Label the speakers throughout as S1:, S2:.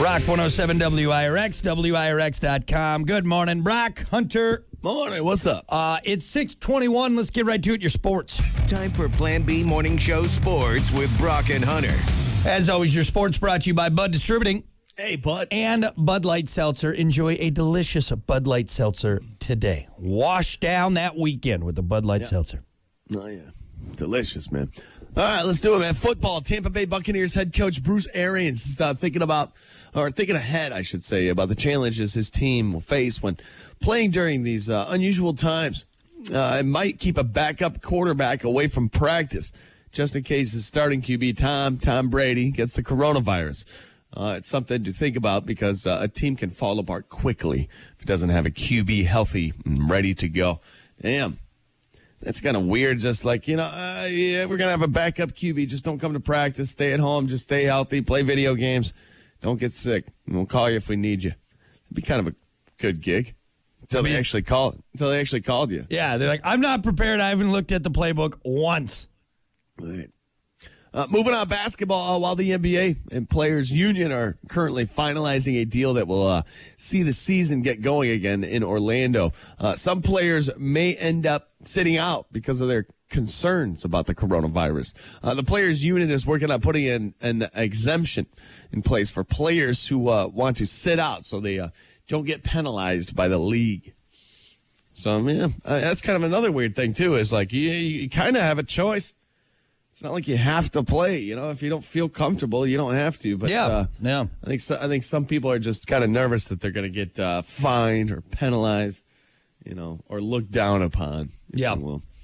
S1: Rock 107 WIRX, WIRX.com. Good morning, Brock, Hunter.
S2: Morning, what's up?
S1: It's 6:21. Let's get right to it, your sports.
S3: Time for Plan B Morning Show Sports with Brock and Hunter.
S1: As always, your sports brought to you by Bud Distributing.
S2: Hey, bud.
S1: And Bud Light Seltzer. Enjoy a delicious Bud Light Seltzer today. Wash down that weekend with the Bud Light Seltzer.
S2: Oh, yeah. Delicious, man. All right, let's do it, man. Football. Tampa Bay Buccaneers head coach Bruce Arians is thinking ahead, I should say, about the challenges his team will face when playing during these unusual times. It might keep a backup quarterback away from practice, just in case his starting QB, Tom Brady, gets the coronavirus. It's something to think about because a team can fall apart quickly if it doesn't have a QB healthy and ready to go. Damn. That's kind of weird. Just like, we're going to have a backup QB. Just don't come to practice. Stay at home. Just stay healthy. Play video games. Don't get sick. And we'll call you if we need you. It'd be kind of a good gig until they actually called you.
S1: Yeah, they're like, I'm not prepared. I haven't looked at the playbook once.
S2: Right. Moving on, basketball, while the NBA and Players Union are currently finalizing a deal that will see the season get going again in Orlando. Some players may end up sitting out because of their concerns about the coronavirus. The Players Union is working on putting in an exemption in place for players who want to sit out so they don't get penalized by the league. So, that's kind of another weird thing, too, is like you kind of have a choice. It's not like you have to play, If you don't feel comfortable, you don't have to. But
S1: yeah.
S2: I think some people are just kind of nervous that they're going to get fined or penalized, or looked down upon.
S1: Yeah.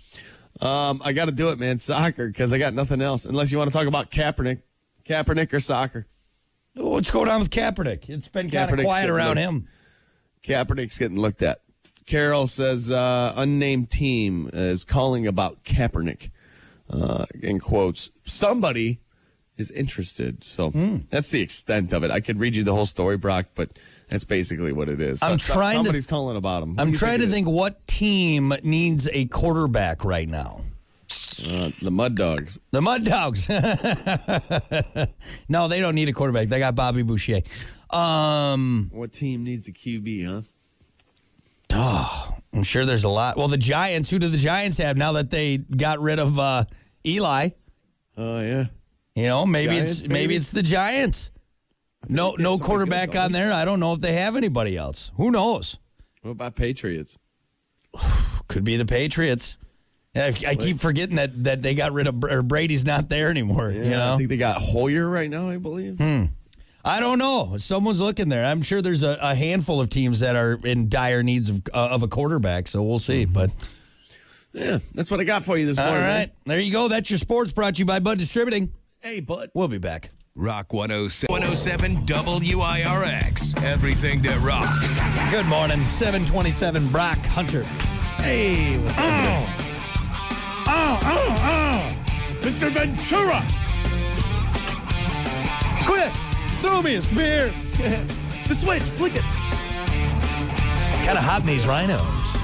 S2: I got to do it, man. Soccer, because I got nothing else. Unless you want to talk about Kaepernick or soccer.
S1: What's going on with Kaepernick? It's been kind of quiet around him.
S2: Kaepernick's getting looked at. Carol says unnamed team is calling about Kaepernick. In quotes, somebody is interested. So that's the extent of it. I could read you the whole story, Brock, but that's basically what it is. Somebody's calling about him.
S1: I'm trying to think what team needs a quarterback right now.
S2: The Mud Dogs.
S1: The Mud Dogs. No, they don't need a quarterback. They got Bobby Boucher.
S2: What team needs a QB, huh?
S1: Oh, I'm sure there's a lot. Well, the Giants. Who do the Giants have now that they got rid of Eli?
S2: Oh, yeah.
S1: Maybe
S2: Giants,
S1: it's the Giants. No quarterback on there. I don't know if they have anybody else. Who knows?
S2: What about Patriots?
S1: Could be the Patriots. I keep forgetting that they got rid of Brady's not there anymore.
S2: Yeah, I think they got Hoyer right now, I believe.
S1: I don't know. Someone's looking there. I'm sure there's a handful of teams that are in dire needs of a quarterback, so we'll see. But
S2: yeah, that's what I got for you this morning.
S1: All right. There you go. That's your sports brought to you by Bud Distributing.
S2: Hey, Bud.
S1: We'll be back.
S3: Rock 107 WIRX. Everything that rocks.
S1: Good morning. 727 Brock Hunter.
S2: Hey, what's up? Mr. Ventura.
S1: Quick. Throw me a spear.
S2: The switch, flick it.
S1: Kind of hot in these rhinos.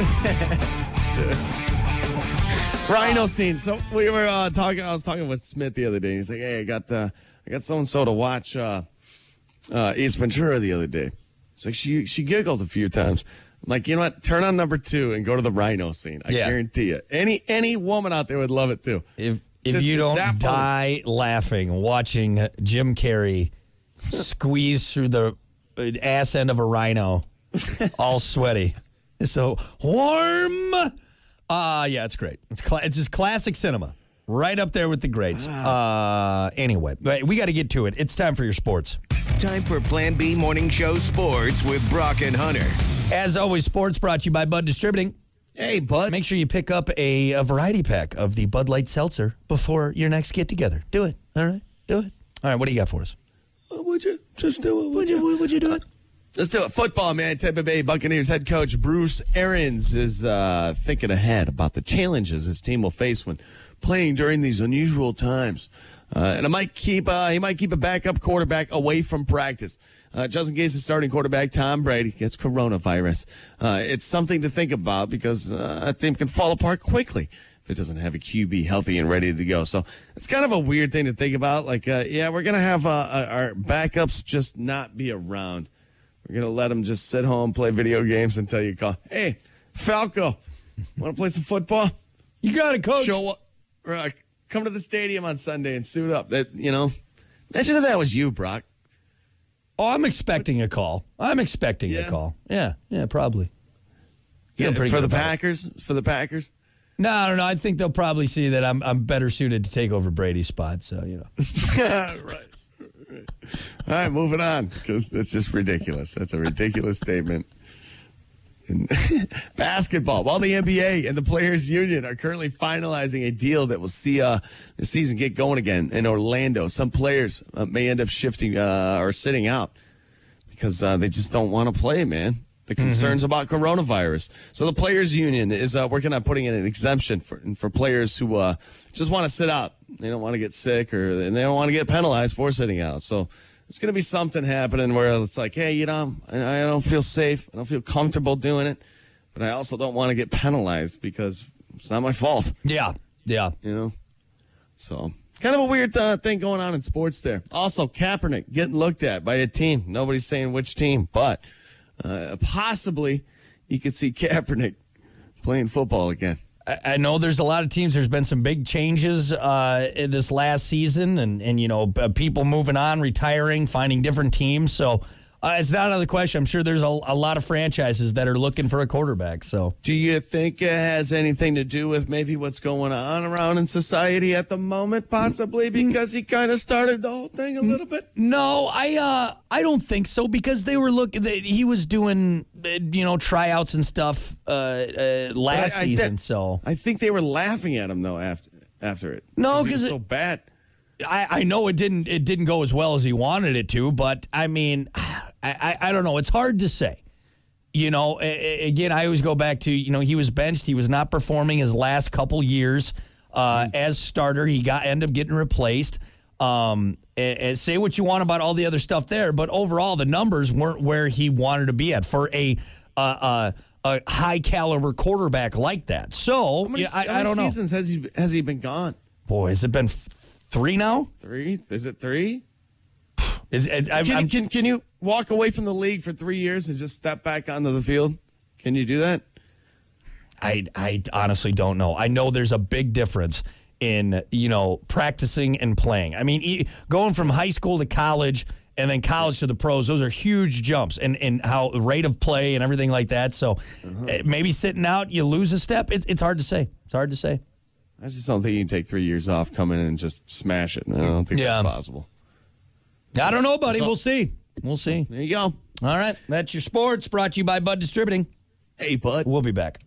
S2: Rhino scene. So we were talking. I was talking with Smith the other day. He's like, "Hey, I got so and so to watch Ace Ventura the other day." It's like she giggled a few times. I'm like, you know what? Turn on number 2 and go to the rhino scene. I guarantee you, any woman out there would love it too.
S1: If you don't die laughing watching Jim Carrey squeeze through the ass end of a rhino, all sweaty. So warm. Yeah, it's great. It's just classic cinema. Right up there with the greats. Anyway, we got to get to it. It's time for your sports.
S3: Time for Plan B Morning Show Sports with Brock and Hunter.
S1: As always, sports brought to you by Bud Distributing.
S2: Hey, Bud.
S1: Make sure you pick up a variety pack of the Bud Light Seltzer before your next get-together. Do it. All right? Do it. All right, what do you got for us?
S2: Would you just do it? Would you do it? Let's do it. Football, man. Tampa Bay Buccaneers head coach Bruce Arians is thinking ahead about the challenges his team will face when playing during these unusual times. And he might keep a backup quarterback away from practice. Just in case the starting quarterback, Tom Brady, gets coronavirus. It's something to think about because a team can fall apart quickly if it doesn't have a QB healthy and ready to go. So it's kind of a weird thing to think about. Like, we're going to have our backups just not be around. We're going to let them just sit home, play video games until you call. Hey, Falco, want to play some football?
S1: You got it, coach.
S2: Show up. Come to the stadium on Sunday and suit up. Imagine if that was you, Brock.
S1: Oh, I'm expecting a call. A call. Yeah, probably.
S2: For the Packers? For the Packers?
S1: No. I think they'll probably see that I'm better suited to take over Brady's spot. So
S2: Right. All right, moving on, because that's just ridiculous. That's a ridiculous statement. Basketball. While the NBA and the Players Union are currently finalizing a deal that will see the season get going again in Orlando, some players may end up shifting or sitting out because they just don't want to play, man. The concerns about coronavirus. So the Players Union is working on putting in an exemption for players who just want to sit out. They don't want to get sick and they don't want to get penalized for sitting out. So there's going to be something happening where it's like, hey, I don't feel safe. I don't feel comfortable doing it. But I also don't want to get penalized because it's not my fault.
S1: Yeah.
S2: So kind of a weird thing going on in sports there. Also, Kaepernick getting looked at by a team. Nobody's saying which team, but possibly you could see Kaepernick playing football again.
S1: I know there's a lot of teams. There's been some big changes in this last season and people moving on, retiring, finding different teams. So it's not out of the question. I'm sure there's a lot of franchises that are looking for a quarterback. So,
S2: do you think it has anything to do with maybe what's going on around in society at the moment, possibly because he kind of started the whole thing a little bit?
S1: No, I don't think so, because they were he was doing tryouts and stuff last season. So
S2: I think they were laughing at him though after it.
S1: No, because
S2: it's so bad.
S1: I know it didn't go as well as he wanted it to, but I mean, I don't know. It's hard to say. Again, I always go back to, he was benched. He was not performing his last couple years as starter. He ended up getting replaced. And say what you want about all the other stuff there, but overall the numbers weren't where he wanted to be at for a high caliber quarterback like that. So
S2: I don't know. How many seasons has he been gone?
S1: Boy, has it been 3 now?
S2: 3? Is it 3?
S1: Can
S2: you walk away from the league for 3 years and just step back onto the field? Can you do that?
S1: I honestly don't know. I know there's a big difference in, practicing and playing. I mean, going from high school to college and then college to the pros, those are huge jumps in how the rate of play and everything like that. So maybe sitting out, you lose a step. It's hard to say. It's hard to say.
S2: I just don't think you can take 3 years off, come in and just smash it. I don't think that's possible.
S1: I don't know, buddy. We'll see. There
S2: you go.
S1: All right. That's your sports, brought to you by Bud Distributing.
S2: Hey, Bud.
S1: We'll be back.